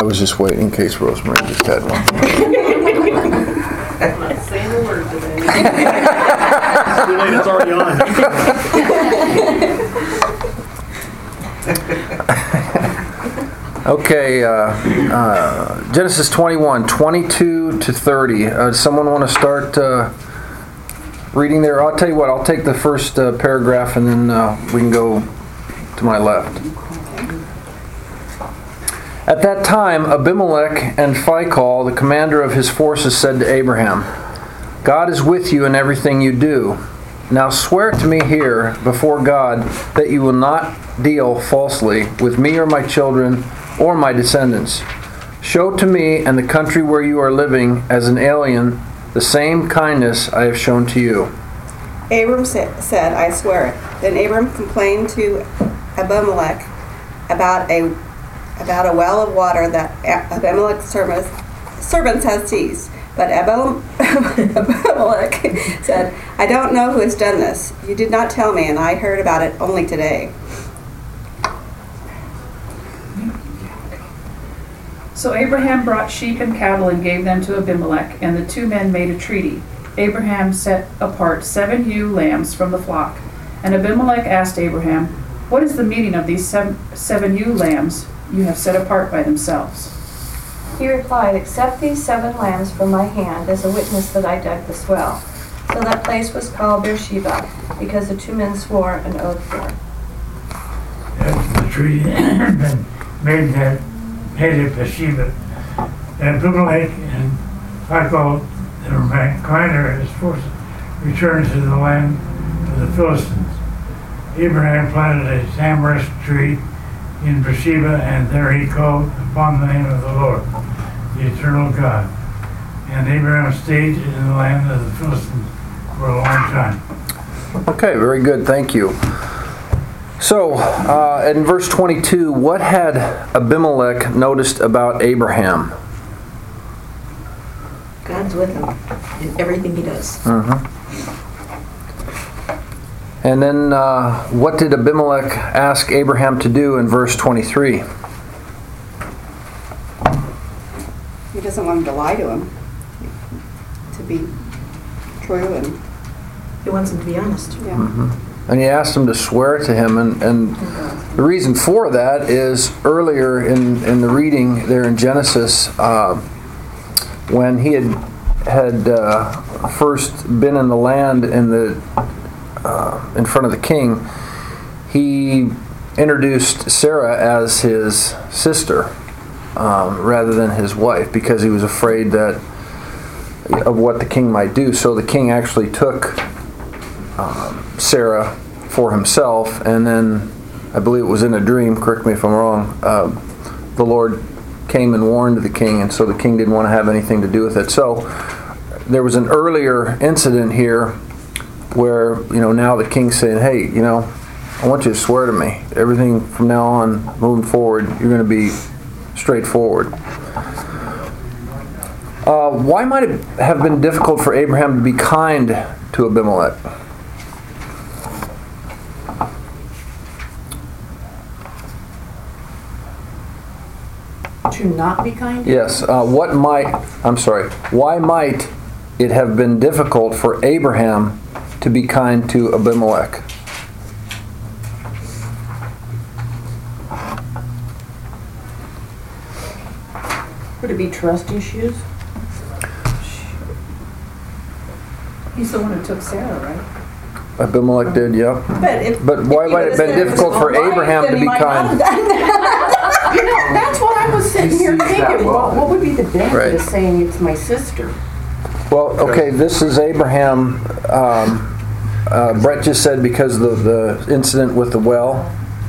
I was just waiting in case Rosemary just had one. I'm not saying a word today. Too late, it's already on. Okay, Genesis 21, 22 to 30. Does someone want to start reading there? I'll tell you what, I'll take the first paragraph and then we can go to my left. At that time, Abimelech and Phicol, the commander of his forces, said to Abraham, God is with you in everything you do. Now swear to me here before God that you will not deal falsely with me or my children or my descendants. Show to me and the country where you are living as an alien the same kindness I have shown to you. Abram said, I swear it. Then Abram complained to Abimelech about a well of water that Abimelech's servants had seized. But Abimelech said, I don't know who has done this. You did not tell me, and I heard about it only today. So Abraham brought sheep and cattle and gave them to Abimelech, and the two men made a treaty. Abraham set apart 7 ewe lambs from the flock. And Abimelech asked Abraham, what is the meaning of these seven ewe lambs you have set apart by themselves? He replied, accept these 7 lambs from my hand as a witness that I dug this well. So that place was called Beersheba, because the 2 men swore an oath there. That's the treaty been made at Beersheba. And Abimelech and Phicol, the commander of his forces, returned to the land of the Philistines. Abraham planted a tamarisk tree in Beersheba, and there he called upon the name of the Lord, the eternal God. And Abraham stayed in the land of the Philistines for a long time. Okay, very good. Thank you. So, in verse 22, what had Abimelech noticed about Abraham? God's with him in everything he does. And then what did Abimelech ask Abraham to do in verse 23? He doesn't want him to lie to him, to be true and He wants him to be honest. yeah. And he asked him to swear to him. And the reason for that is earlier in the reading there in Genesis, when he had first been in the land in front of the king, he introduced Sarah as his sister rather than his wife, because he was afraid of what the king might do. So the king actually took Sarah for himself, and then I believe it was in a dream, correct me if I'm wrong, the Lord came and warned the king, and so the king didn't want to have anything to do with it. So there was an earlier incident here where, now the king's saying, hey, I want you to swear to me. Everything from now on, moving forward, you're going to be straightforward. Why might it have been difficult for Abraham to be kind to Abimelech? To not be kind? Yes. Why might it have been difficult for Abraham to be kind to Abimelech? Would it be trust issues? He's the one who took Sarah, right? Abimelech did, yeah. But why if might it have been difficult for Abraham to be kind? That's what I was sitting here thinking. What would be the benefit Right. of saying it's my sister? Well, okay, this is Abraham. Brett just said because of the incident with the well.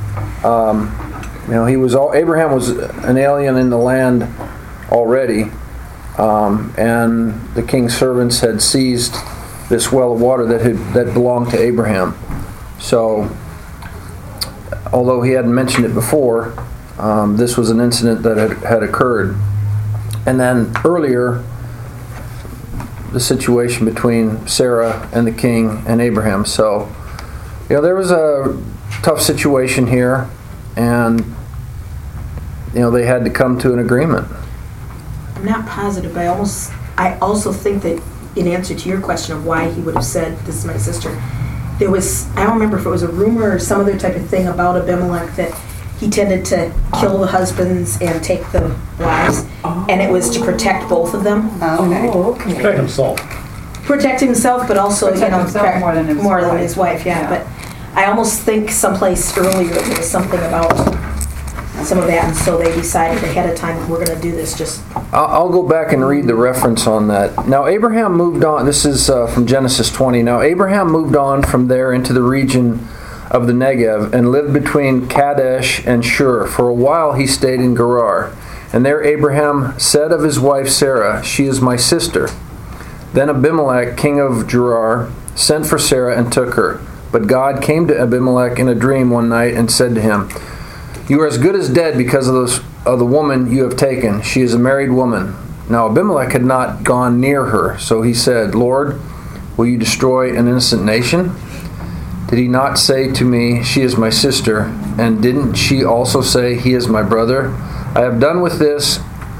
Abraham was an alien in the land already, and the king's servants had seized this well of water that belonged to Abraham. So, although he hadn't mentioned it before, this was an incident that had occurred. And then earlier, the situation between Sarah and the king and Abraham. So, there was a tough situation here, and they had to come to an agreement. I'm not positive, but I also think that in answer to your question of why he would have said, this is my sister, there was, I don't remember if it was a rumor or some other type of thing about Abimelech that he tended to kill the husbands and take the wives, and it was to protect both of them. Okay. Protect himself. Protect himself, but also, Protect himself more than his wife. yeah. But I almost think someplace earlier there was something about some of that, and so they decided ahead of time, we're going to do this just... I'll go back and read the reference on that. Now Abraham moved on, this is from Genesis 20. Now Abraham moved on from there into the region of the Negev and lived between Kadesh and Shur. For a while he stayed in Gerar. And there Abraham said of his wife Sarah, "She is my sister." Then Abimelech, king of Gerar, sent for Sarah and took her. But God came to Abimelech in a dream one night and said to him, "You are as good as dead because of the woman you have taken. She is a married woman." Now Abimelech had not gone near her, so he said, "Lord, will you destroy an innocent nation? Did he not say to me, 'She is my sister'? And didn't she also say, 'He is my brother'? I have done with this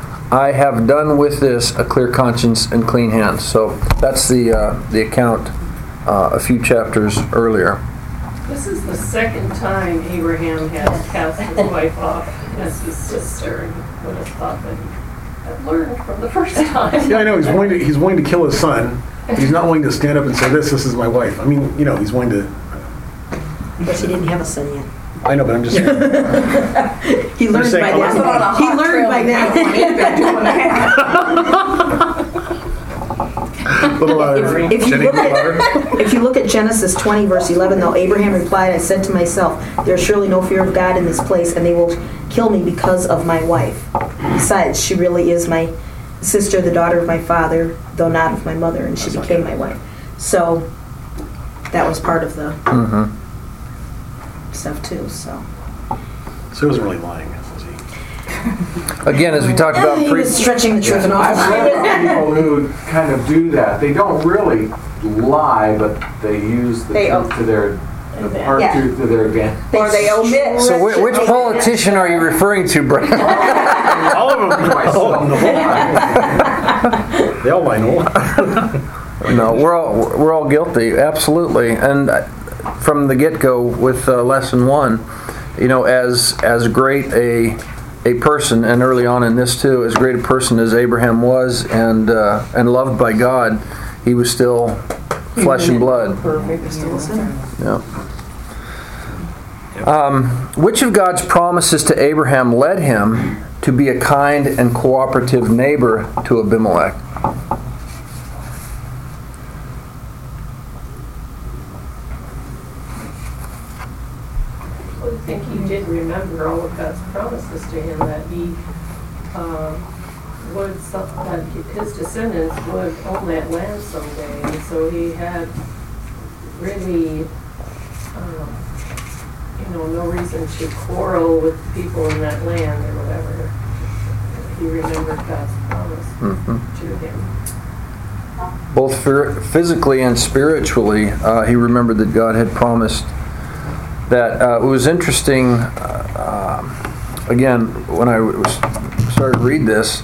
a clear conscience and clean hands." So that's the account a few chapters earlier. This is the second time Abraham has cast his wife off as his sister, and would have thought that he had learned from the first time. Yeah, I know, he's willing to kill his son, but he's not willing to stand up and say, this is my wife. I mean, he's willing to... Because he didn't have a son yet. I know, but I'm just saying. He learned by then. He learned by then. If you look at Genesis 20, verse 11, though, Abraham replied, "I said to myself, there is surely no fear of God in this place, and they will kill me because of my wife. Besides, she really is my sister, the daughter of my father, though not of my mother, and she became my wife." So that was part of the stuff too. So he wasn't really lying, was he? Again, as we talked about he was stretching the truth an I've awful read lot. people who kind of do that. They don't really lie, but they use the truth to their truth to their advantage. Or they omit. So which politician are you referring to, Brad? All of them. They all lie, Noel. No, we're all guilty, absolutely. And from the get-go with lesson 1, as great a person, and early on in this too, as great a person as Abraham was, and loved by God, he was still flesh and blood. Yeah. Which of God's promises to Abraham led him to be a kind and cooperative neighbor to Abimelech? I think he did remember all of God's promises to him, that he that his descendants would own that land someday, and so he had really, no reason to quarrel with people in that land or whatever. He remembered God's promise to him. Both physically and spiritually, he remembered that God had promised that. It was interesting, again, when I started to read this,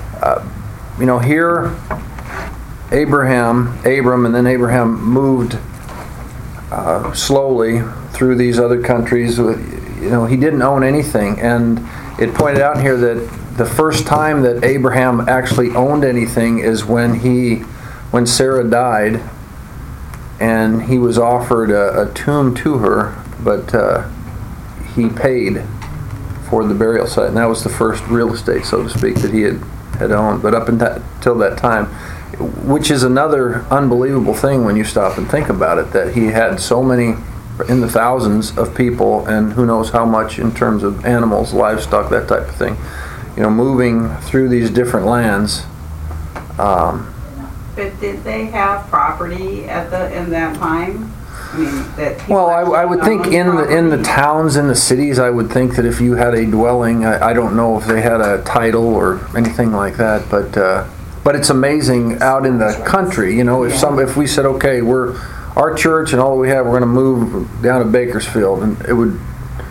here Abram, and then Abraham moved slowly through these other countries. He didn't own anything, and it pointed out here that the first time that Abraham actually owned anything is when Sarah died, and he was offered a tomb to her, but he paid for the burial site, and that was the first real estate, so to speak, that he had owned. But up until that time, which is another unbelievable thing when you stop and think about it, that he had so many, in the thousands of people, and who knows how much in terms of animals, livestock, that type of thing, moving through these different lands. But did they have property in that time? Well, I would think in the towns, in the cities, I would think that if you had a dwelling, I don't know if they had a title or anything like that, but it's amazing out in the country. If we said, okay, we're our church and all we have, we're going to move down to Bakersfield, and it would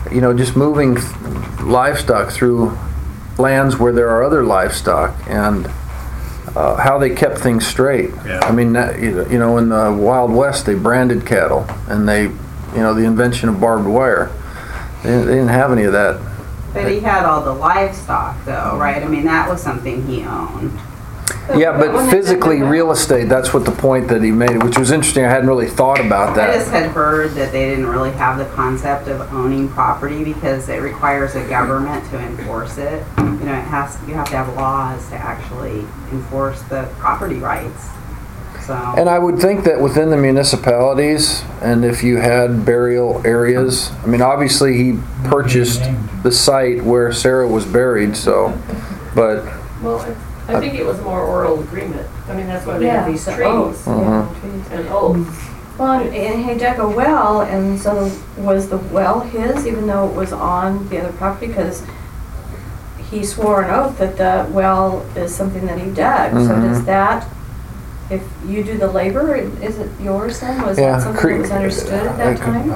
just moving livestock through lands where there are other livestock, and how they kept things straight. Yeah. I mean, in the Wild West, they branded cattle, and the invention of barbed wire. They didn't have any of that. But he had all the livestock, though, right? I mean, that was something he owned. Yeah, but physically, real estate, that's what the point that he made, which was interesting. I hadn't really thought about I just that. had heard that they didn't really have the concept of owning property because it requires a government to enforce it. You have to have laws to actually enforce the property rights. So. And I would think that within the municipalities, and if you had burial areas, I mean, obviously he purchased the site where Sarah was buried, but... Well, I think it was more oral agreement. I mean, that's why they have these trees and oaths. Well, and he dug a well, and so was the well his, even though it was on the other property? Because he swore an oath that the well is something that he dug. So does that, if you do the labor, is it yours then? Was that something that was understood at that time?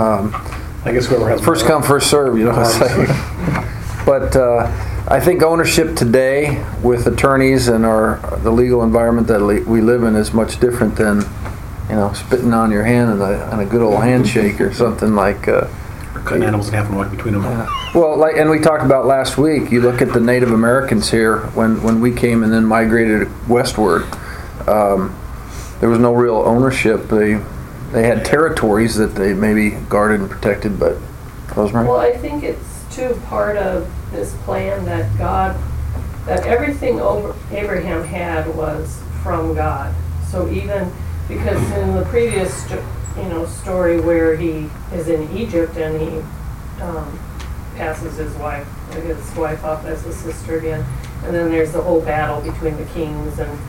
I guess whoever has first come, first serve, But I think ownership today with attorneys and the legal environment that we live in is much different than, spitting on your hand and a good old handshake or something like. Or cutting animals in half and walking between them. Well, and we talked about last week. You look at the Native Americans here when we came and then migrated westward. There was no real ownership. They had territories that they maybe guarded and protected, but Rosemary? Well, I think it's too part of this plan that everything Abraham had was from God. So even because in the previous story where he is in Egypt and he passes his wife off as a sister again, and then there's the whole battle between the kings and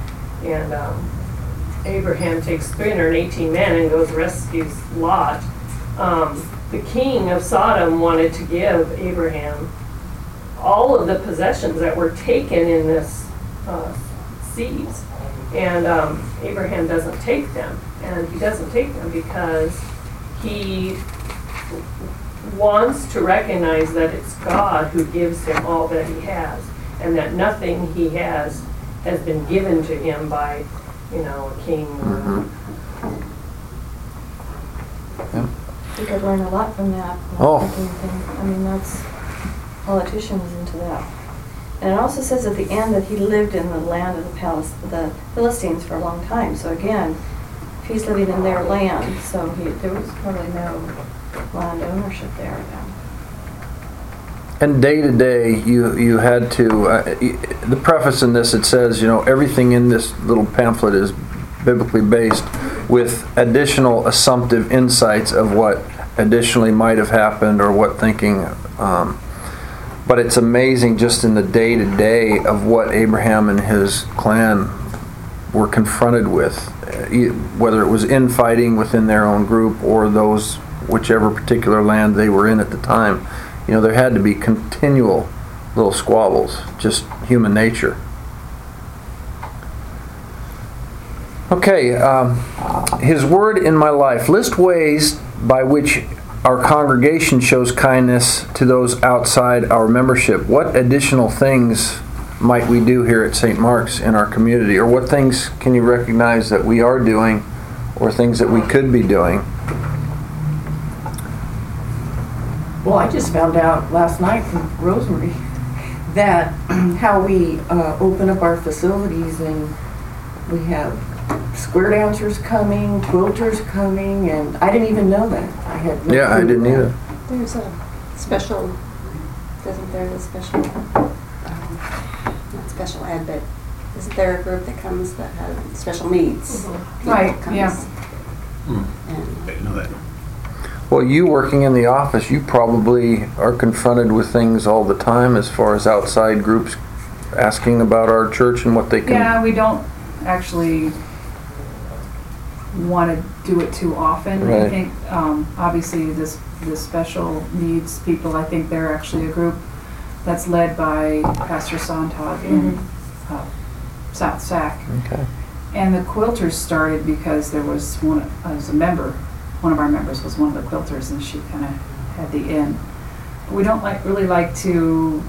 Abraham takes 318 men and goes rescues Lot. The king of Sodom wanted to give Abraham all of the possessions that were taken in this siege, and Abraham doesn't take them, and he doesn't take them because he wants to recognize that it's God who gives him all that he has, and that nothing he has been given to him by a king. You could learn a lot from that. I mean, that's politicians into that. And it also says at the end that he lived in the land of the Philistines for a long time. So again, if he's living in their land, so there was probably no land ownership there then. And day to day, you had to. The preface in this, it says, everything in this little pamphlet is biblically based, with additional assumptive insights of what additionally might have happened or what thinking. But it's amazing just in the day to day of what Abraham and his clan were confronted with, whether it was infighting within their own group or whichever particular land they were in at the time. There had to be continual little squabbles, just human nature. Okay, his word in my life. List ways by which our congregation shows kindness to those outside our membership. What additional things might we do here at St. Mark's in our community? Or what things can you recognize that we are doing or things that we could be doing? Well, I just found out last night from Rosemary that how we open up our facilities, and we have square dancers coming, quilters coming, and I didn't even know that. I had no I didn't either. There's a special, isn't there a special, not special ed, but isn't there a group that comes that has special needs? Right, Comes, yeah. I didn't know that. Well, you working in the office, you probably are confronted with things all the time as far as outside groups asking about our church and what they can... Yeah, we don't actually want to do it too often. Right. I think obviously the special needs people, I think they're actually a group that's led by Pastor Sontag in South Sac. Okay. And the quilters started because there was one of our members was one of the quilters, and she kind of had the in. we don't really like to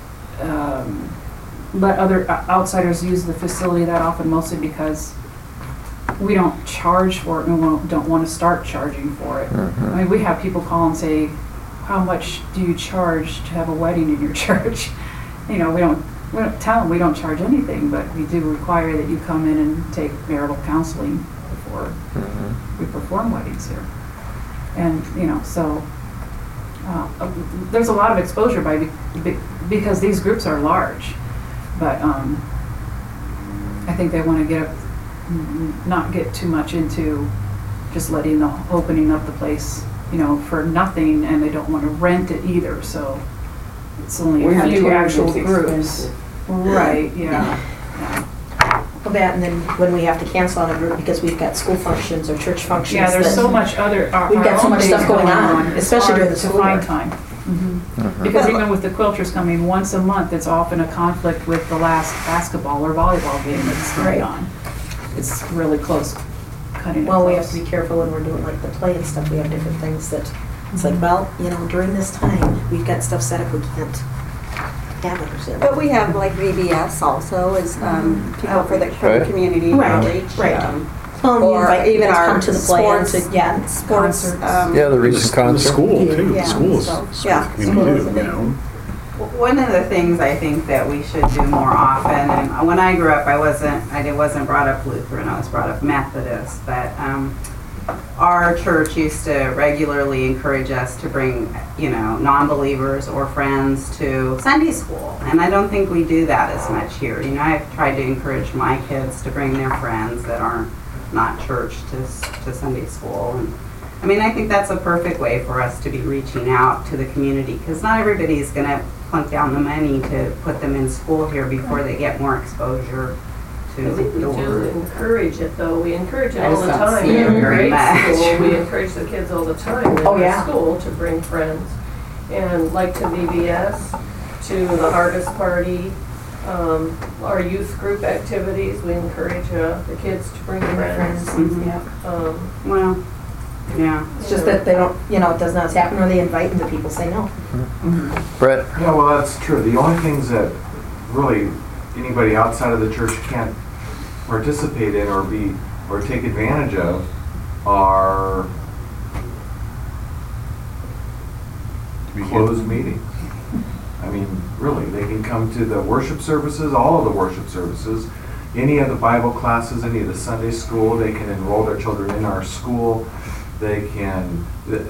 let other outsiders use the facility that often, mostly because we don't charge for it and we don't want to start charging for it. I mean, we have people call and say, how much do you charge to have a wedding in your church? You know, we don't tell them we don't charge anything, but we do require that you come in and take marital counseling before we perform weddings here. And, you know, so there's a lot of exposure because these groups are large. But I think they want to not get too much into just opening up the place, you know, for nothing, and they don't want to rent it either. So it's only a few actual groups. Right, yeah. Well, that, and then when we have to cancel on a group because we've got school functions or church functions. Yeah, there's so much other. We've got so much stuff going on, especially during the to school find year. time. Because even with the quilters coming once a month, it's often a conflict with the last basketball or volleyball game that's going on. It's really close. Cutting it Well, we close. have to be careful when we're doing like the play and stuff. We have different things that it's like, well, you know, during this time we've got stuff set up we can't have it or something. But we have like VBS also as people for the community outreach. Right. Or even our come to the play sports, sports. The recent The concert. school too. Yeah. The schools. Yeah. Community too, you know. One of the things I think that we should do more often, and when I grew up, I wasn't brought up Lutheran, I was brought up Methodist, but our church used to regularly encourage us to bring, you know, non-believers or friends to Sunday school, and I don't think we do that as much here. You know, I've tried to encourage my kids to bring their friends that aren't not church to Sunday school, and I mean, I think that's a perfect way for us to be reaching out to the community, because not everybody's going to plunk down the money to put them in school here before they get more exposure to I think we the do word. encourage it, though. We encourage it I all just the don't time. see it In very grade much. school, we encourage the kids all the time in school to bring friends. And like to VBS, to the harvest party, our youth group activities, we encourage the kids to bring friends. Well, yeah. It's just that they don't, you know, it does not happen, or they invite and the people say no. Brett? Yeah, well, that's true. The only things that really anybody outside of the church can't participate in or take advantage of are closed meetings. I mean, really, they can come to the worship services, all of the worship services, any of the Bible classes, any of the Sunday school. They can enroll their children in our school. They can,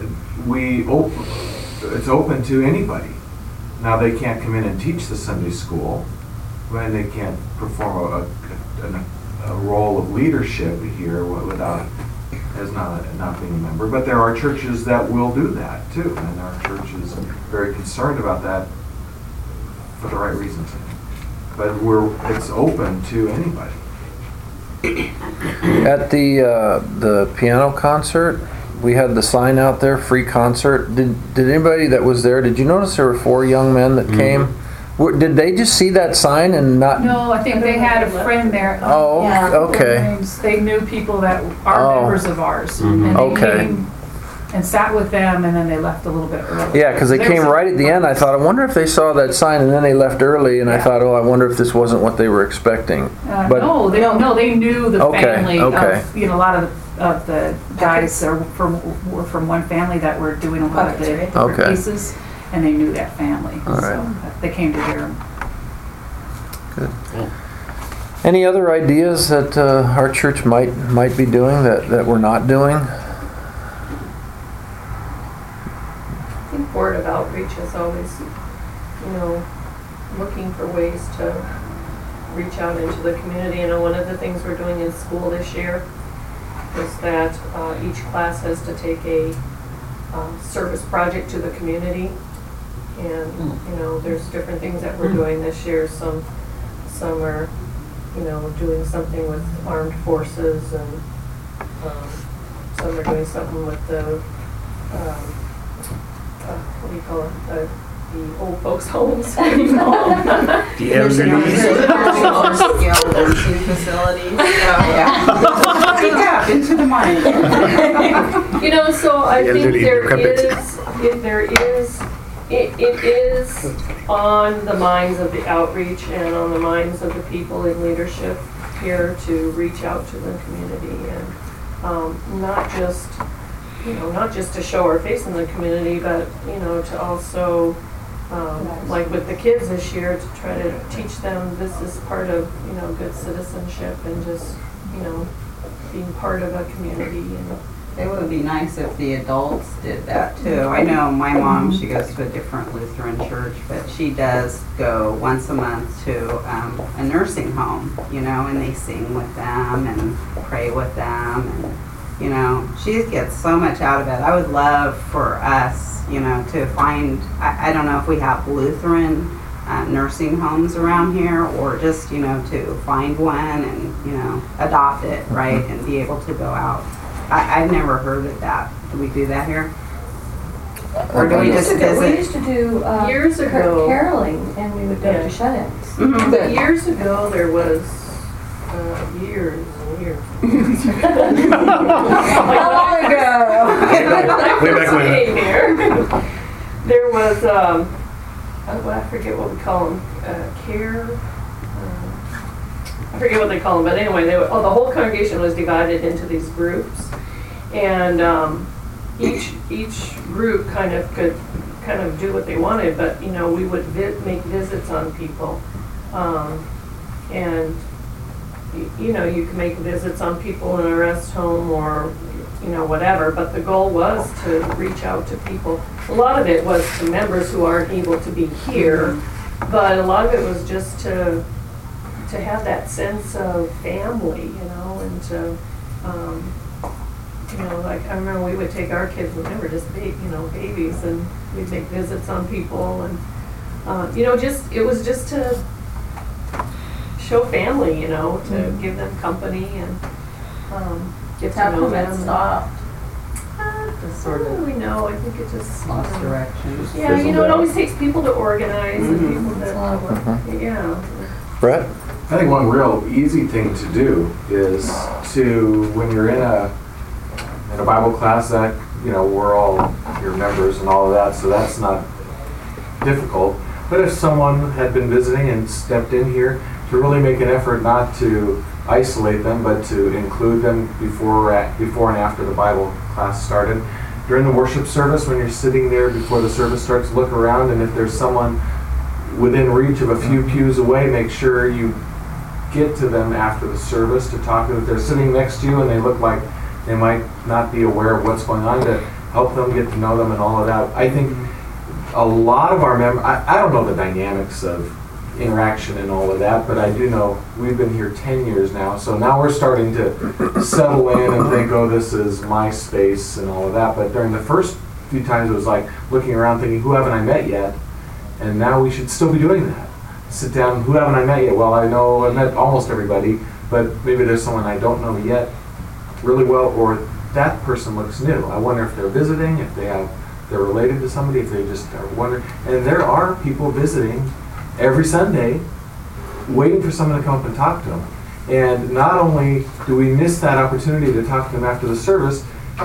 it's open to anybody. Now, they can't come in and teach the Sunday school when they can't perform a role of leadership here without, as not being a member. But there are churches that will do that too, and our church is very concerned about that for the right reasons. But it's open to anybody. At the piano concert, we had the sign out there, free concert. Did anybody that was there, did you notice there were 4 young men that came? Did they just see that sign and not? No, I think they had a friend there. Oh, Yeah. okay. They knew people that are members of ours. And they came and sat with them, and then they left a little bit early. Yeah, because they came right at the end. I thought, I wonder if they saw that sign, and then they left early, and I thought, oh, I wonder if this wasn't what they were expecting. But No, they knew the family okay. of, you know, a lot of the guys were from one family that were doing a lot of the different pieces, and they knew that family. All So right. they came to hear them. Good. Any other ideas that our church might be doing that we're not doing? I think word of outreach is always, you know, looking for ways to reach out into the community. You know, one of the things we're doing in school this year is that each class has to take a service project to the community. And, you know, there's different things that we're doing this year. Some are, you know, doing something with armed forces, and some are doing something with the, what do you call it, the old folks' homes. What do you call them? The elderly. Facilities. Yeah, into the mind. You know, so I think elderly there decrepit. is It is on the minds of the outreach and on the minds of the people in leadership here to reach out to the community and not just to show our face in the community, but, to also, like with the kids this year, to try to teach them this is part of, good citizenship and just, being part of a community. And It would be nice if the adults did that too. I know my mom, she goes to a different Lutheran church, but she does go once a month to a nursing home, and they sing with them and pray with them. And, she gets so much out of it. I would love for us, to find, I don't know if we have Lutheran nursing homes around here, or just, to find one and, adopt it, right, and be able to go out. I've never heard of that. Do we do that here? Or do we just We visit? used to do Years ago. caroling, and we would go Yeah. to shut-ins. Mhm. But years ago, there was, years and years. How long ago? Way back when. Here. There was, I forget what we call them, care. I forget what they call them, but anyway, the whole congregation was divided into these groups, and each group kind of could do what they wanted, but we would make visits on people, and you could make visits on people in a rest home or whatever, but the goal was to reach out to people. A lot of it was to members who aren't able to be here, but a lot of it was just to have that sense of family, and to, like I remember we would take our kids when they were just babies, and we'd make visits on people, and it was just to show family, to give them company and get to know them. Stopped. Just sort I don't of really know. I think it just lost direction. Yeah, it always takes people to organize and people It's a that. lot of work. Yeah. Brett? I think one real easy thing to do is to, when you're in a Bible class that, we're all your members and all of that, so that's not difficult. But if someone had been visiting and stepped in here, to really make an effort not to isolate them, but to include them before and after the Bible class started. During the worship service, when you're sitting there before the service starts, look around, and if there's someone within reach of a few pews away, make sure you get to them after the service to talk to them. If they're sitting next to you and they look like they might not be aware of what's going on, to help them get to know them and all of that. I think a lot of our members, I don't know the dynamics of interaction and all of that, but I do know we've been here 10 years now, so now we're starting to settle in and think, oh, this is my space and all of that. But during the first few times, it was like looking around thinking, who haven't I met yet? And now we should still be doing that. Sit down, who haven't I met yet? Well, I know I've met almost everybody, but maybe there's someone I don't know yet really well, or that person looks new. I wonder if they're visiting, if they're related to somebody, if they just are wondering. And there are people visiting every Sunday waiting for someone to come up and talk to them. And not only do we miss that opportunity to talk to them after the service,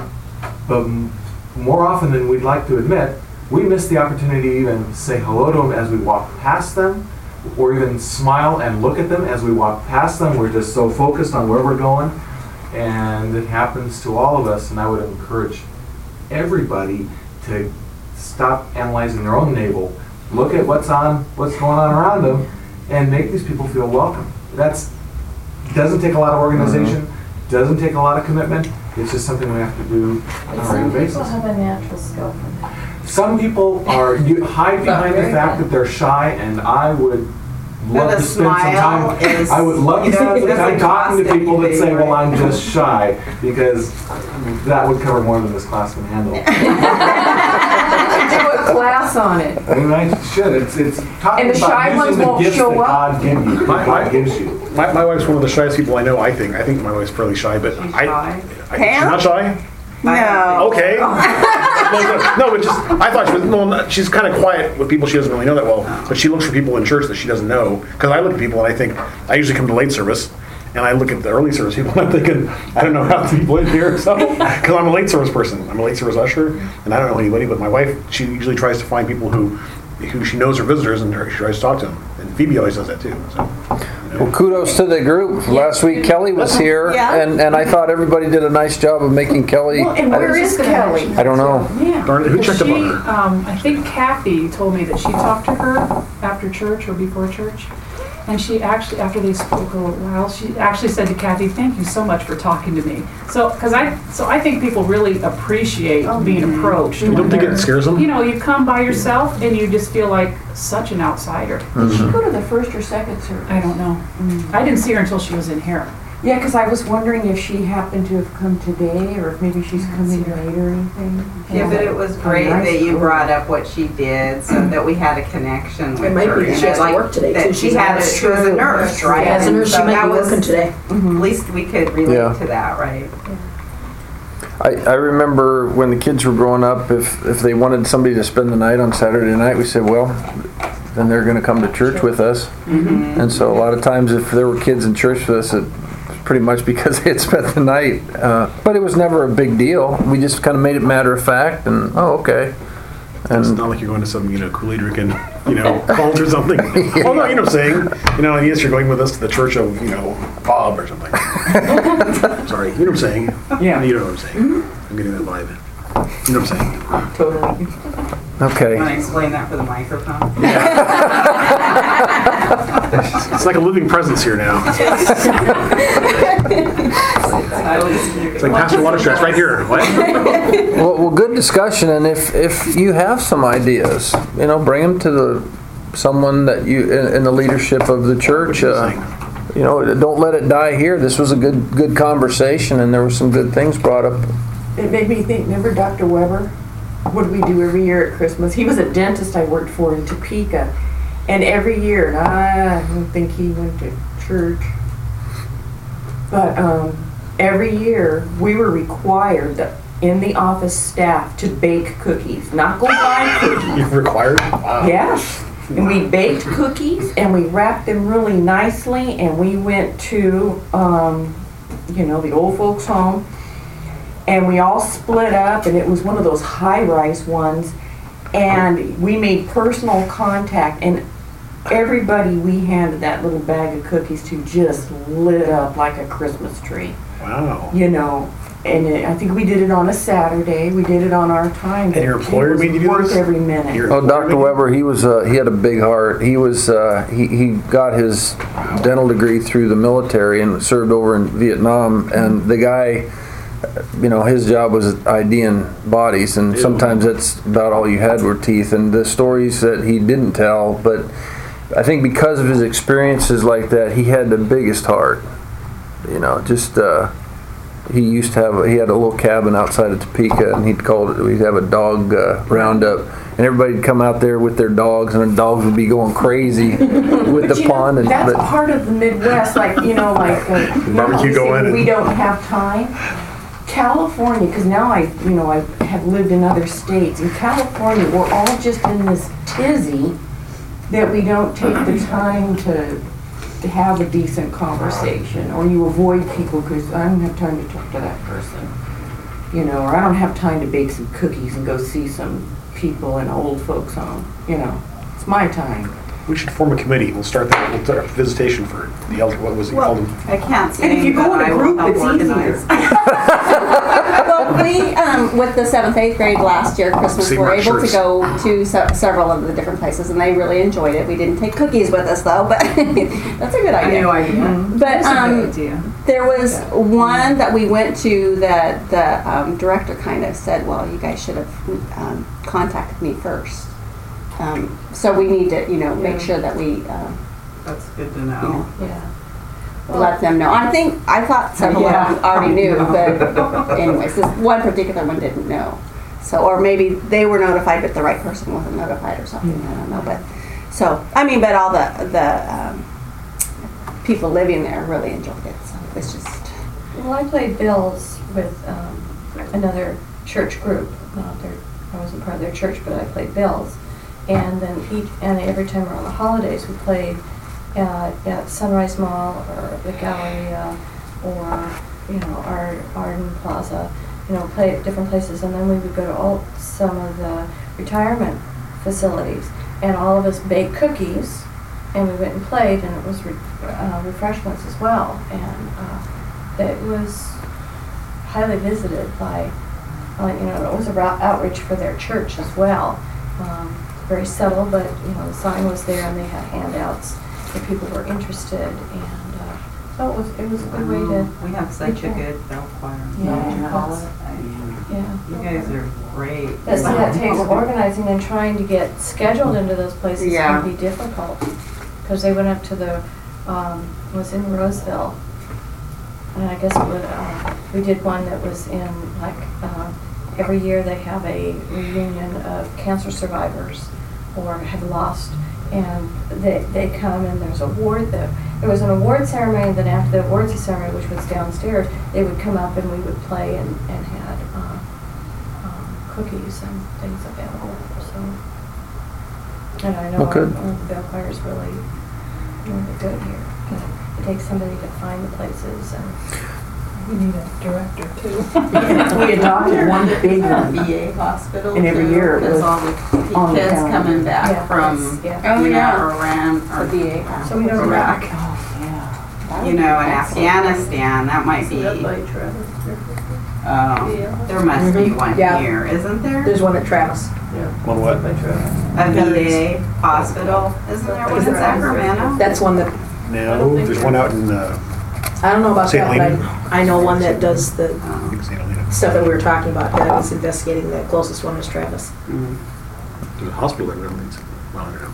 but more often than we'd like to admit, we miss the opportunity to even say hello to them as we walk past them, or even smile and look at them as we walk past them. We're just so focused on where we're going, and it happens to all of us. And I would encourage everybody to stop analyzing their own navel, look at what's going on around them, and make these people feel welcome. Doesn't take a lot of organization, doesn't take a lot of commitment. It's just something we have to do on a regular basis. Some people have a natural skill for that. Some people hide behind the fact that they're shy, and I would love the to spend some smile time. is, I would love to spend some doesn't time talking to cost people that say, anything, "Well, right? I'm just shy," because that would cover more than this class can handle. Do a class on it. I mean, I should. It's talking And the about shy using ones the won't gifts show that up? God gives you. My wife's one of the shyest people I know, I think. I think my wife's fairly shy, but She's she's shy. not shy? No. Okay. No, but just, I thought she was, she's kind of quiet with people she doesn't really know that well, but she looks for people in church that she doesn't know. Because I look at people and I think, I usually come to late service, and I look at the early service people, and I'm thinking, I don't know how people in here, so, because I'm a late service person. I'm a late service usher, and I don't know anybody, but my wife, she usually tries to find people who she knows are visitors, and she tries to talk to them. And Phoebe always does that too, so. Well, kudos to the group. Last week Kelly was here, Yeah. and I thought everybody did a nice job of making Kelly. Well, and where is Kelly? I don't know. Yeah. Darn it, who checked up on her? I think Kathy told me that she talked to her after church or before church. And she actually, after they spoke a little while, she actually said to Kathy, "Thank you so much for talking to me." So I think people really appreciate being approached. You don't think it scares them? You know, you come by yourself and you just feel like such an outsider. Did she go to the first or second service? I don't know. I didn't see her until she was in here. Yeah, because I was wondering if she happened to have come today, or if maybe she's coming later or anything. Yeah, but it was great nice that you story. brought up what she did, so that we had a connection with It might her. be that and she has to like work today, that too. she had it. She was a nurse, right? As a And nurse, she so might that be was- working today. At least we could relate Yeah. to that, right? I remember when the kids were growing up, if they wanted somebody to spend the night on Saturday night, we said, well, then they're going to come to church with us. And so a lot of times if there were kids in church with us, it was pretty much because they had spent the night. But it was never a big deal. We just kind of made it matter of fact, and okay. It's And not like you're going to some, Kool-Aid drinking, cult or something. Oh, no, you know what I'm saying? And yes, you're going with us to the church of, Bob or something. Sorry, you know what I'm saying? Yeah. You know what I'm saying. I'm getting that vibe. You know what I'm saying? Totally. okay. Want to explain that for the microphone? It's like a living presence here now. It's like Pastor Watershaw's right here. What? Well, good discussion, and if you have some ideas, bring them to someone that you in the leadership of the church. Don't let it die here. This was a good conversation, and there were some good things brought up. It made me think, remember Dr. Weber? What do we do every year at Christmas? He was a dentist I worked for in Topeka. And every year, and I don't think he went to church, but every year we were required, in the office staff, to bake cookies. Not go buy cookies. You're required? Wow. Yes. And we baked cookies and we wrapped them really nicely, and we went to, the old folks' home, and we all split up, and it was one of those high-rise ones, and we made personal contact, and everybody we handed that little bag of cookies to just lit up like a Christmas tree. Wow. And I think we did it on a Saturday. We did it on our time. And your employer made you do work this? every minute. Your Oh, employer Dr. made you- Weber, he had a big heart. He was he got his dental degree through the military and served over in Vietnam. And the guy, his job was IDing bodies, and sometimes that's about all you had were teeth. And the stories that he didn't tell, but I think because of his experiences like that, he had the biggest heart. He used to he had a little cabin outside of Topeka, and we'd have a dog roundup, and everybody'd come out there with their dogs, and the dogs would be going crazy with the pond. That's part of the Midwest, Barbecue going. We don't have time. California, because now I have lived in other states. In California, we're all just in this tizzy that we don't take the time to have a decent conversation, or you avoid people because I don't have time to talk to that person, or I don't have time to bake some cookies and go see some people in an old folks home. It's my time. We should form a committee. We'll start that. We'll start a visitation for the elder. What was it called? I can't say. And if you go in a group, it's easier. Well, we, with the 7th, 8th grade last year, Christmas, See were my able to shirts. go to several of the different places, and they really enjoyed it. We didn't take cookies with us, though, but that's a good idea. But there was one that we went to that the director kind of said, well, you guys should have contacted me first. So we need to, make sure that we That's good to know. let them know. I thought several of them already knew, but anyways, this one particular one didn't know. So, or maybe they were notified, but the right person wasn't notified or something. I don't know. But but all the people living there really enjoyed it. So it's just. Well, I played bills with another church group. I wasn't part of their church, but I played bills. And then every time around the holidays, we played at Sunrise Mall or the Galleria or, our Arden Plaza, play at different places. And then we would go to some of the retirement facilities, and all of us baked cookies, and we went and played, and it was refreshments as well. And it was highly visited by, it was about outreach for their church as well. Very subtle, but the sign was there, and they had handouts if people were interested, and so it was a good way to. We have such a good bell choir. Yeah, You guys are great. But see, that takes organizing and trying to get scheduled into those places Yeah. can be difficult, because they went up to the was in Roseville, and I guess we did one that was in every year they have a reunion of cancer survivors or have lost, and they come, and there was an award ceremony, and then after the awards ceremony, which was downstairs, they would come up and we would play and had cookies and things available. So, and I know good. our bell choir is really good here. It takes somebody to find the places, and We need a director too. We adopted one big one. VA hospital. And every too, year it because was all the on the kids calendar. coming back Yeah, from, Iran or The VA. so we don't Iraq. Oh, yeah. That would In be excellent. Afghanistan, that might be, That by Travis. there must be one Yeah. here, isn't there? There's one at Travis. Well, what? By Travis. A VA hospital, isn't there one in Sacramento? That's one that, No, there's one out in, I don't know about St. that, Helena. but I know one that does the I think St. Helena. stuff that we were talking about, that was investigating. The closest one was Travis. There's a hospital there, I don't think so. Well, I don't know.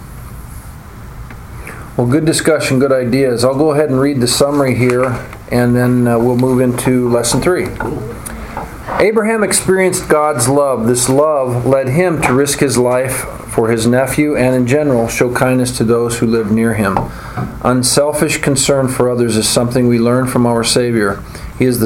Well, good discussion, good ideas. I'll go ahead and read the summary here, and then we'll move into lesson 3. Abraham experienced God's love. This love led him to risk his life for his nephew and in general show kindness to those who live near him. Unselfish concern for others is something we learn from our Savior. He is the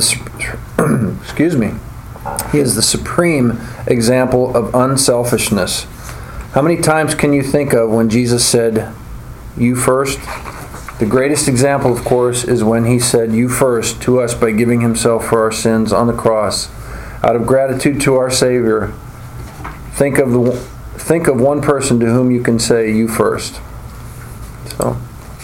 He is the supreme example of unselfishness. How many times can you think of when Jesus said, "You first"? The greatest example, of course, is when he said, "You first" to us by giving himself for our sins on the cross. Out of gratitude to our Savior, think of one person to whom you can say, "You first." So,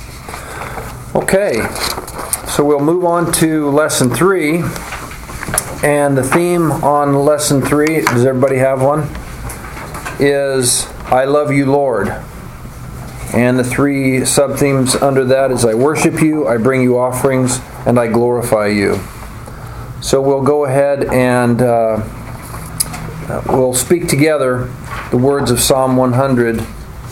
okay. So we'll move on to lesson 3. And the theme on lesson 3, does everybody have one? Is I love you, Lord. And the 3 sub-themes under that is I worship you, I bring you offerings, and I glorify you. So we'll go ahead and we'll speak together the words of Psalm 100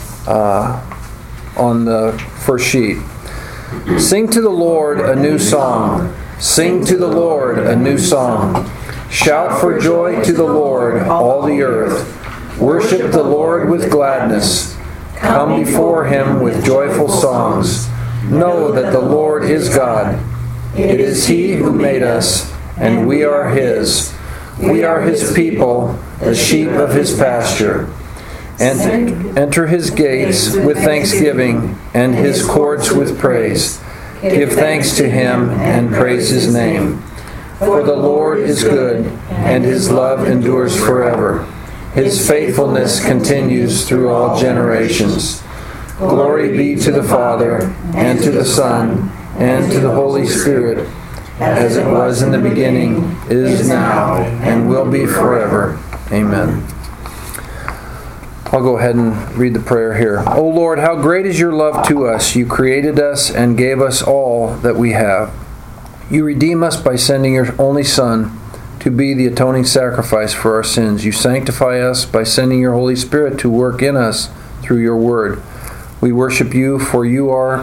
on the first sheet. Sing to the Lord a new song. Sing to the Lord a new song. Shout for joy to the Lord, all the earth. Worship the Lord with gladness. Come before him with joyful songs. Know that the Lord is God. It is he who made us, and we are his. We are his people, the sheep of his pasture. Enter his gates with thanksgiving, and his courts with praise. Give thanks to him and praise his name. For the Lord is good, and his love endures forever. His faithfulness continues through all generations. Glory be to the Father, and to the Son, and to the Holy Spirit, as it was in the beginning, is now, and will be forever. Amen. I'll go ahead and read the prayer here. O Lord, how great is your love to us. You created us and gave us all that we have. You redeem us by sending your only Son to be the atoning sacrifice for our sins. You sanctify us by sending your Holy Spirit to work in us through your word. We worship you for who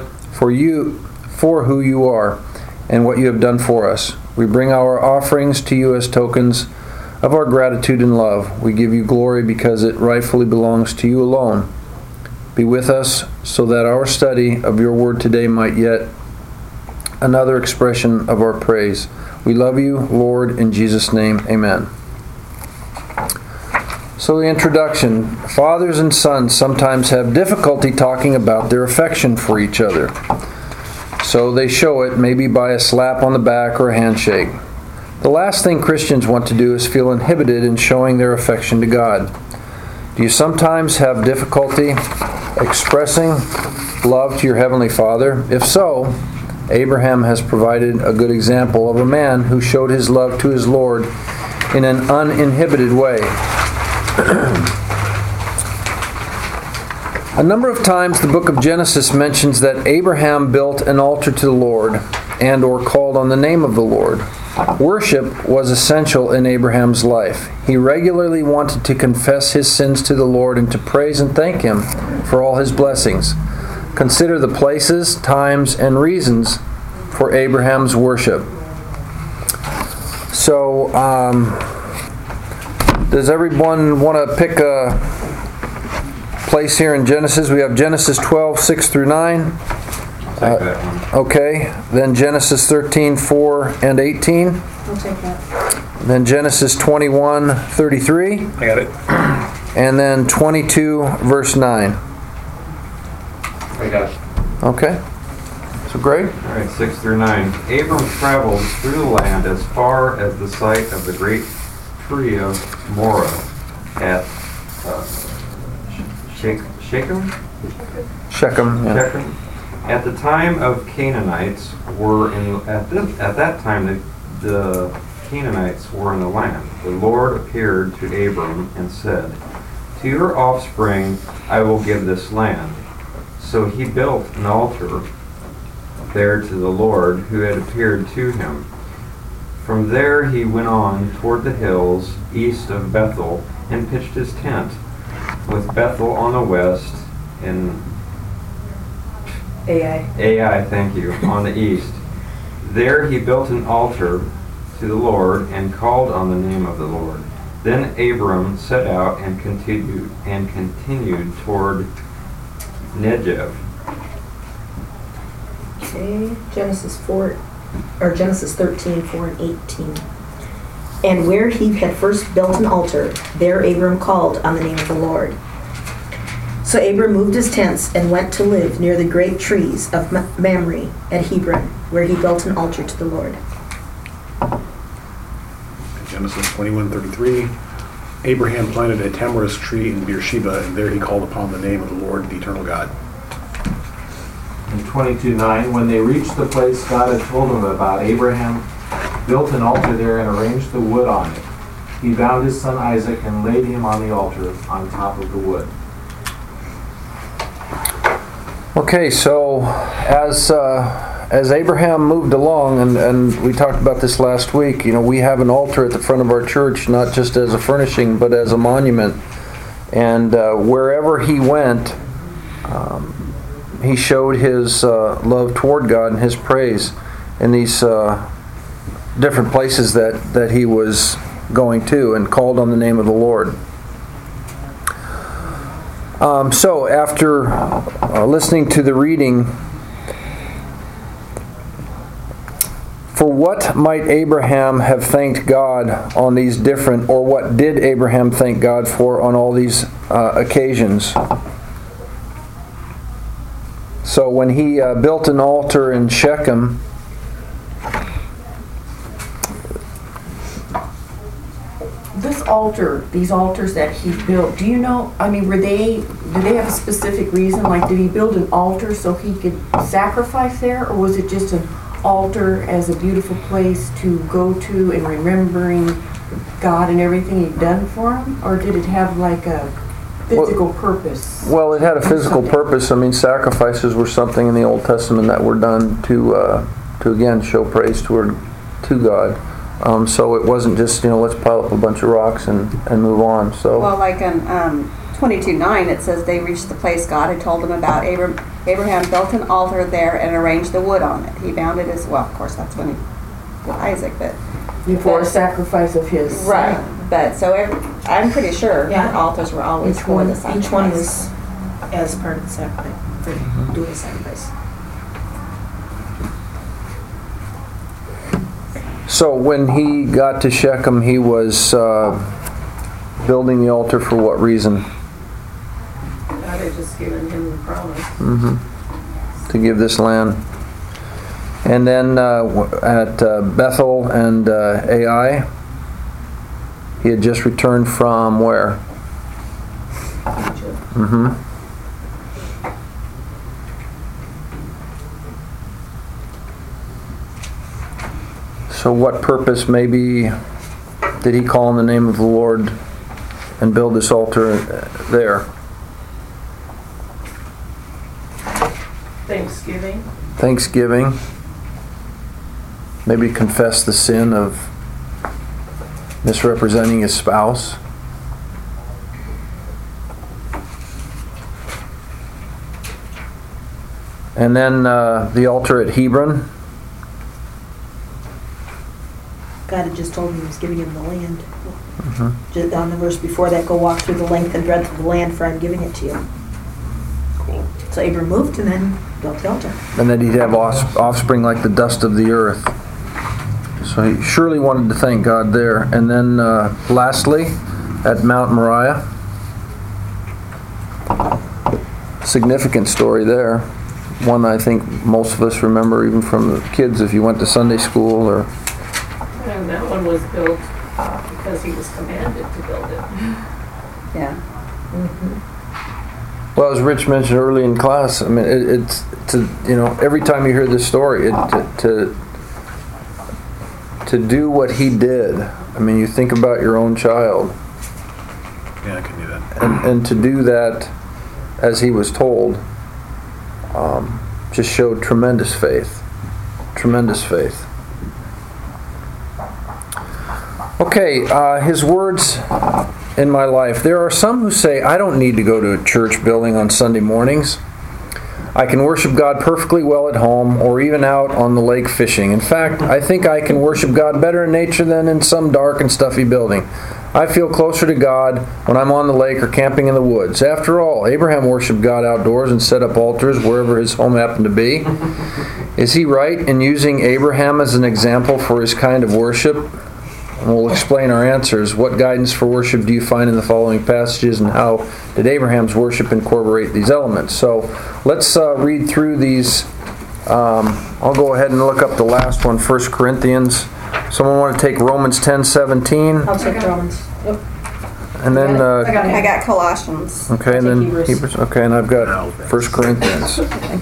you are and what you have done for us. We bring our offerings to you as tokens of our gratitude and love. We give you glory because it rightfully belongs to you alone. Be with us so that our study of your word today might yet another expression of our praise. We love you, Lord, in Jesus' name, amen. So the introduction. Fathers and sons sometimes have difficulty talking about their affection for each other. So they show it maybe by a slap on the back or a handshake. The last thing Christians want to do is feel inhibited in showing their affection to God. Do you sometimes have difficulty expressing love to your Heavenly Father? If so, Abraham has provided a good example of a man who showed his love to his Lord in an uninhibited way. A number of times the book of Genesis mentions that Abraham built an altar to the Lord and or called on the name of the Lord. Worship was essential in Abraham's life. He regularly wanted to confess his sins to the Lord and to praise and thank Him for all His blessings. Consider the places, times, and reasons for Abraham's worship. So, does everyone want to pick a place here in Genesis? We have Genesis 12, 6 through 9. Take that one. Okay, then Genesis 13, 4 and 18. I'll take that. Then Genesis 21, 33. I got it. And then 22, verse 9. I got it. Okay. So Greg? All right, 6 through 9. Abram traveled through the land as far as the site of the great tree of Morah at Shechem? Shechem. Yeah. Shechem. At the time of Canaanites were at that time the Canaanites were in the land. The Lord appeared to Abram and said, "To your offspring I will give this land." So he built an altar there to the Lord who had appeared to him. From there he went on toward the hills east of Bethel and pitched his tent, with Bethel on the west and Ai, thank you, on the east. There he built an altar to the Lord and called on the name of the Lord. Then Abram set out and continued toward Negev. Okay, Genesis 13, 4 and 18. And where he had first built an altar, there Abram called on the name of the Lord. So Abram moved his tents and went to live near the great trees of Mamre at Hebron, where he built an altar to the Lord. Genesis 21:33. Abraham planted a tamarisk tree in Beersheba, and there he called upon the name of the Lord, the eternal God. In 22:9, when they reached the place God had told him about, Abraham built an altar there and arranged the wood on it. He bound his son Isaac and laid him on the altar on top of the wood. Okay, so as Abraham moved along, and we talked about this last week, we have an altar at the front of our church, not just as a furnishing, but as a monument. And wherever he went, he showed his love toward God and his praise in these different places that he was going to, and called on the name of the Lord. So after listening to the reading, for what might Abraham have thanked God on these different, or what did Abraham thank God for on all these occasions? So when he built an altar in Shechem, This altar, these altars that he built, do you know, did they have a specific reason? Like, did he build an altar so he could sacrifice there? Or was it just an altar as a beautiful place to go to and remembering God and everything he'd done for him? Or did it have like a physical purpose? Well, it had a physical purpose. Sacrifices were something in the Old Testament that were done to again show praise to God. So it wasn't just, let's pile up a bunch of rocks and move on. So well, like in 22:9, it says they reached the place God had told them about. Abraham built an altar there and arranged the wood on it. He bound it as well. Of course, that's when he with Isaac, but before a sacrifice of his right. son. But so I'm pretty sure Yeah. the altars were always for the sacrifice. Each one was as part of the sacrifice, for doing the sacrifice. So when he got to Shechem, he was building the altar for what reason? God had just given him the promise. To give this land. And then at Bethel and Ai, he had just returned from where? Mm-hmm. So what purpose maybe did he call on the name of the Lord and build this altar there? Thanksgiving. Thanksgiving. Maybe confess the sin of misrepresenting his spouse. And then the altar at Hebron. God had just told him he was giving him the land. Just on the verse before that, go walk through the length and breadth of the land, for I'm giving it to you. Cool. So Abram moved and then built the altar. And that he'd have offspring like the dust of the earth. So he surely wanted to thank God there. And then lastly, at Mount Moriah. Significant story there. One I think most of us remember even from the kids if you went to Sunday school or... And that one was built because he was commanded to build it. Yeah. Well, as Rich mentioned early in class, I mean, it's to, you know, every time you hear this story, to do what he did. I mean, you think about your own child. Yeah, I can do that. And to do that as he was told, just showed tremendous faith. Tremendous faith. Okay, his words in my life. There are some who say, I don't need to go to a church building on Sunday mornings. I can worship God perfectly well at home or even out on the lake fishing. In fact, I think I can worship God better in nature than in some dark and stuffy building. I feel closer to God when I'm on the lake or camping in the woods. After all, Abraham worshiped God outdoors and set up altars wherever his home happened to be. Is he right in using Abraham as an example for his kind of worship? And we'll explain our answers. What guidance for worship do you find in the following passages, and how did Abraham's worship incorporate these elements? So let's read through these. I'll go ahead and look up the last one, 1 Corinthians. Someone want to take Romans 10:17? I'll take Romans. And then I got Colossians. okay, and then Hebrews. Hebrews. Okay, and I've got 1 Corinthians.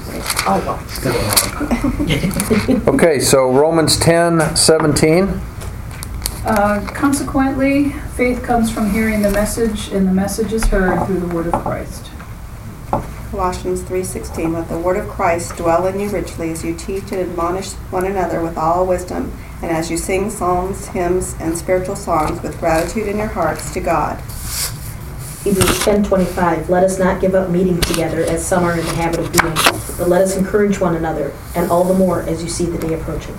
Okay, so Romans 10:17. Consequently, faith comes from hearing the message, and the message is heard through the word of Christ. Colossians 3:16. Let the word of Christ dwell in you richly as you teach and admonish one another with all wisdom, and as you sing psalms, hymns, and spiritual songs with gratitude in your hearts to God. Hebrews 10:25. Let us not give up meeting together as some are in the habit of doing, but let us encourage one another, and all the more as you see the day approaching.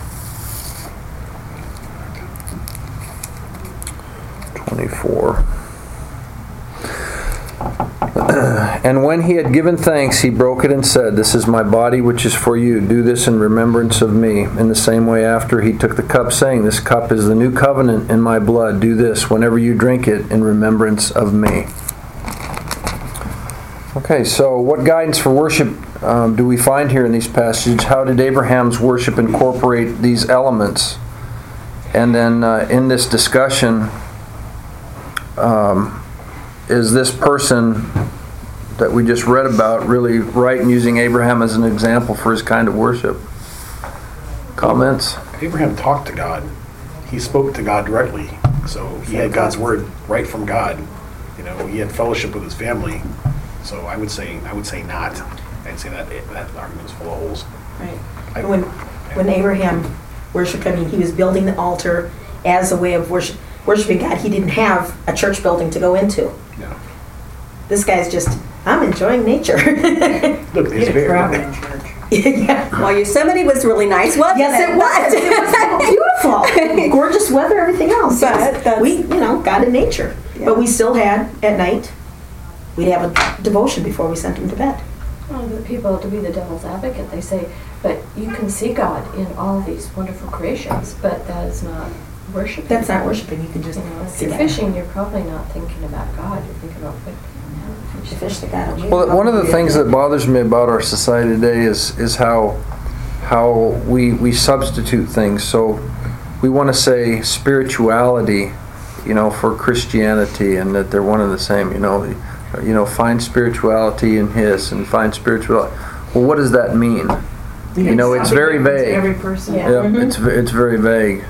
24. And when he had given thanks, he broke it and said, This is my body which is for you. Do this in remembrance of me. In the same way after he took the cup, saying, This cup is the new covenant in my blood. Do this whenever you drink it in remembrance of me. Okay, so what guidance for worship do we find here in these passages? How did Abraham's worship incorporate these elements? And then in this discussion, is this person that we just read about really right in using Abraham as an example for his kind of worship? Comments? Abraham talked to God. He spoke to God directly. So he had God's word right from God. You know, he had fellowship with his family. So I would say not. I'd say that argument is full of holes. Right. When Abraham worshipped, I mean, he was building the altar as a way of worshiping God. He didn't have a church building to go into. Yeah. This guy's just, I'm enjoying nature. Look, there's a bear. Yeah. Well, Yosemite was really nice, wasn't Yes, it was. It was beautiful. Gorgeous weather, everything else. But We, God in nature. Yeah. But we still had, at night, we'd have a devotion before we sent him to bed. Well, the people, to be the devil's advocate, they say, but you can see God in all these wonderful creations, but that is not worshiping. That's not worshiping. You can just If see you're that. fishing, you're probably not thinking about God. You're thinking about what The fish that got away. Well, one of the things that bothers me about our society today is how how we substitute things. So we want to say spirituality, for Christianity, and that they're one and the same. Find spirituality in His, and find spirituality. Well, what does that mean? It's very vague. Every person. Yeah. Yeah, it's very vague.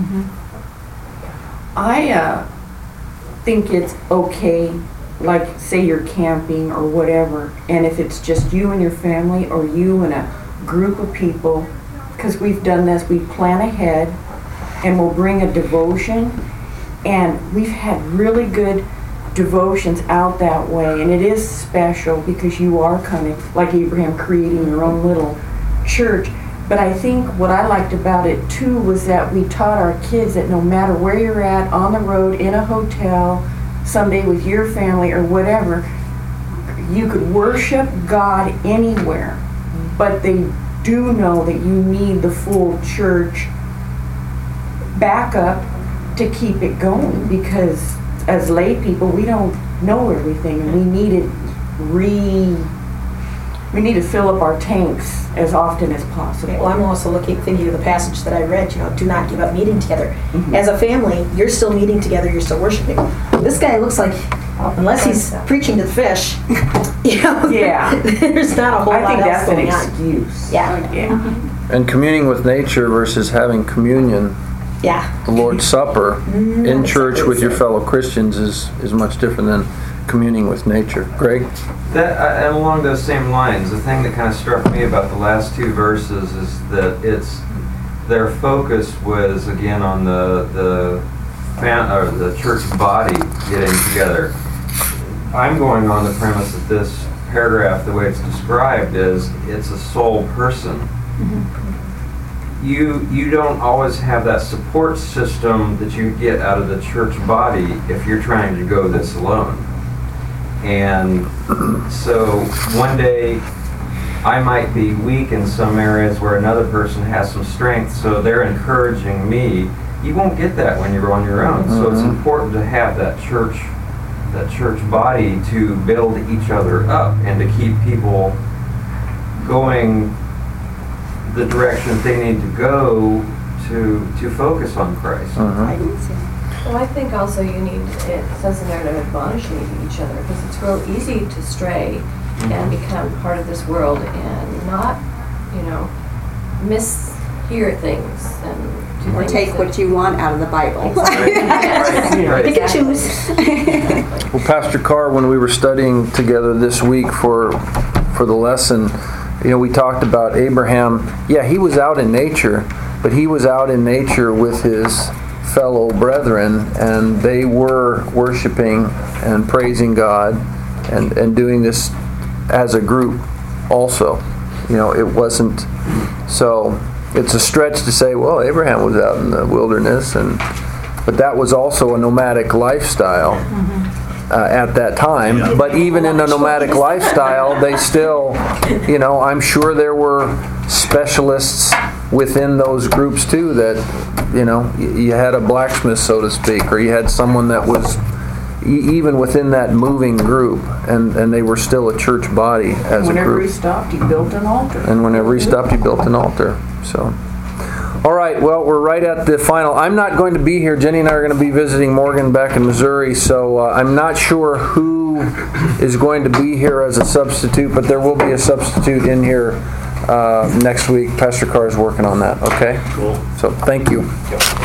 I think it's okay, like say you're camping or whatever, and if it's just you and your family or you and a group of people, because we've done this, we plan ahead and we'll bring a devotion, and we've had really good devotions out that way, and it is special because you are kind of like Abraham, creating your own little church. But I think what I liked about it too was that we taught our kids that no matter where you're at, on the road, in a hotel, someday with your family or whatever, you could worship God anywhere. But they do know that you need the full church backup to keep it going, because as lay people, we don't know everything, and we need to fill up our tanks as often as possible. Well, I'm also thinking of the passage that I read, do not give up meeting together. As a family, you're still meeting together, you're still worshiping. This guy looks like, unless he's preaching to the fish, Yeah. there's not a whole I lot think else that's an going on. excuse. Yeah. And communing with nature versus having communion, Yeah. the Lord's Supper, in church with your fellow Christians is much different than communing with nature. Greg? That, and along those same lines, the thing that kind of struck me about the last two verses is that their focus was again on the church body getting together. I'm going on the premise that this paragraph, the way it's described, is it's a sole person. You don't always have that support system that you get out of the church body if you're trying to go this alone. And so one day I might be weak in some areas where another person has some strength, so they're encouraging me. You won't get that when you're on your own. So it's important to have that church body to build each other up and to keep people going the direction they need to go to focus on Christ. I didn't see that. Well, I think also you need, it says in there, to admonish each other, because it's real easy to stray and become part of this world and not, mishear things and do Or things take that- what you want out of the Bible. Right. Pick and choose. Well, Pastor Carr, when we were studying together this week for the lesson, we talked about Abraham. Yeah, he was out in nature, but he was out in nature with his fellow brethren, and they were worshiping and praising God and doing this as a group also. It wasn't, so it's a stretch to say, well, Abraham was out in the wilderness, but that was also a nomadic lifestyle at that time. But even in a nomadic lifestyle, they still, I'm sure there were specialists within those groups too that, you had a blacksmith, so to speak, or you had someone that was even within that moving group, and they were still a church body as a Whenever he group. stopped, he built an altar. And whenever he stopped, he built an altar. So, all right, well, we're right at the final. I'm not going to be here. Jenny and I are going to be visiting Morgan back in Missouri, so I'm not sure who is going to be here as a substitute, but there will be a substitute in here next week. Pastor Carr is working on that, okay? Cool. So, thank you.